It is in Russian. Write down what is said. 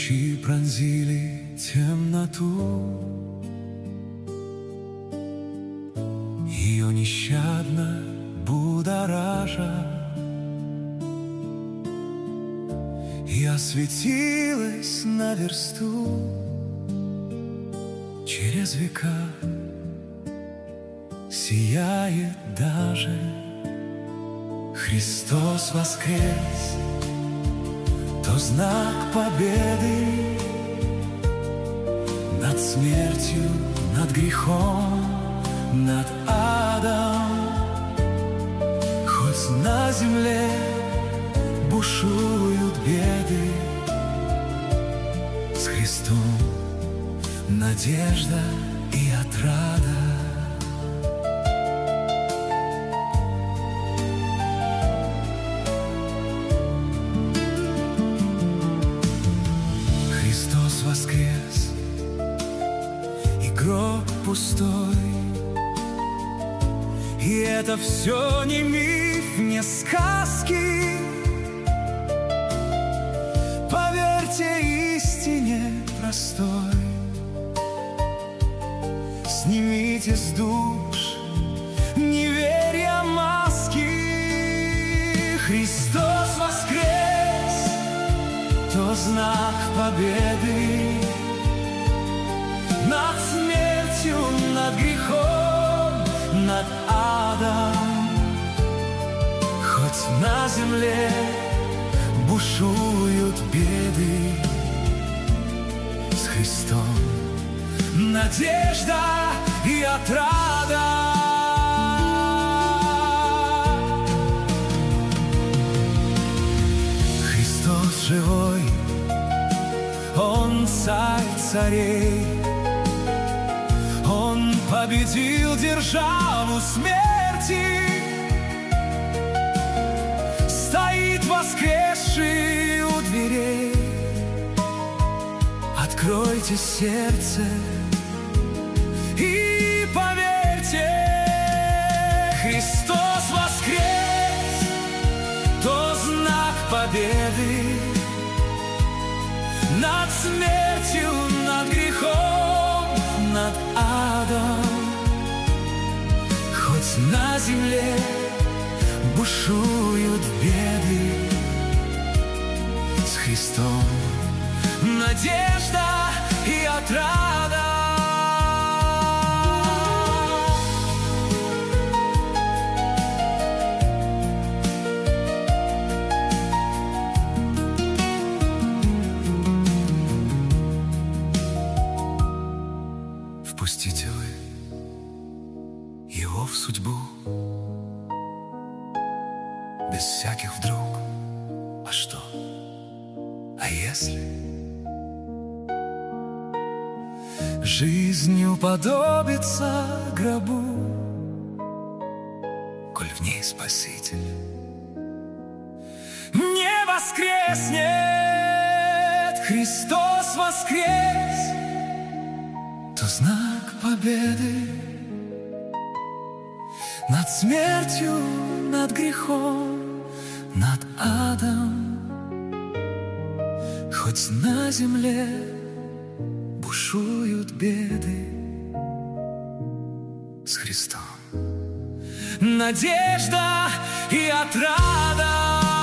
Лучи пронзили темноту, ее нещадно будоража, и осветилась на версту через века, сияет даже. Христос воскрес, то знак победы над смертью, над грехом, над адом. Хоть на земле бушуют беды, с Христом надежда и отрада. Христос воскрес, и гроб пустой, и это все не миф, не сказки. Поверьте истине простой, снимите с душ неверия маски. Христос воскрес, то знак победы над смертью, над грехом, над адом. Хоть на земле бушуют беды, с Христом надежда и отрада. Христос живой, Он царь царей, Он победил державу смерти. Стоит воскресший у дверей, откройте сердце и поверьте. Христос воскрес, то знак победы над смертью, над грехом, над адом. Хоть на земле бушуют беды, с Христом надежда и отрада. Впустите вы Его в судьбу без всяких вдруг. А что? А если жизнь уподобится гробу, коль в ней Спаситель не воскреснет? Христос воскрес, то знак победы над смертью, над грехом, над адом. Хоть на земле бушуют беды, с Христом надежда и отрада.